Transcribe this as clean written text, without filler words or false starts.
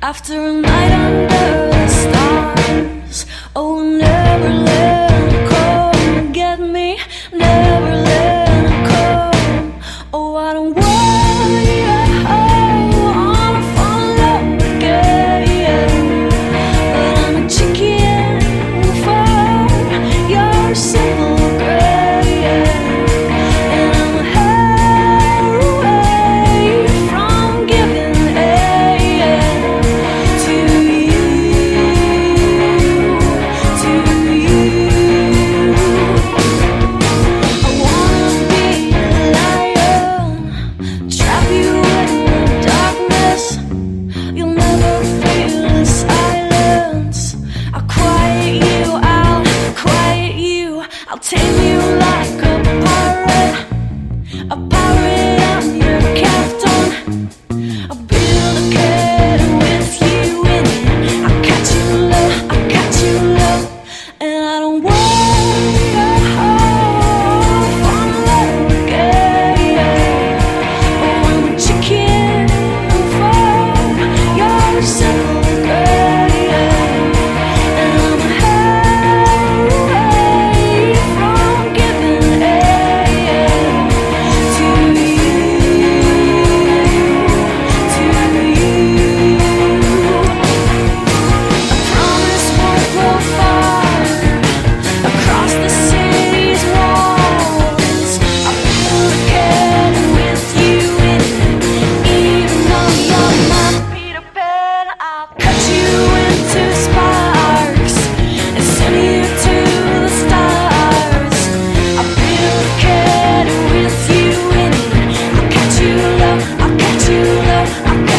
After a night under the stars, oh, never let it come and get me, never let it come. Oh, I don't want to fall in love again, but I'm a chicken for your simple grace, and I'm a hair away from giving I'll tame you like a pirate on your captain. I'll build a cabin with you in it. I'll catch you love, and I don't want to fall in love again. Oh, I'm a chicken for your simple grace, and I'm a hair away from giving to you. I promise won't go far across the city's walls. I'll build a cabin with you in it, even though you're my Peter Pan. I'll cut you into sparks and send you to the stars. I'll build a cabin with you in it. I'll catch you love, I'll catch you love, I'll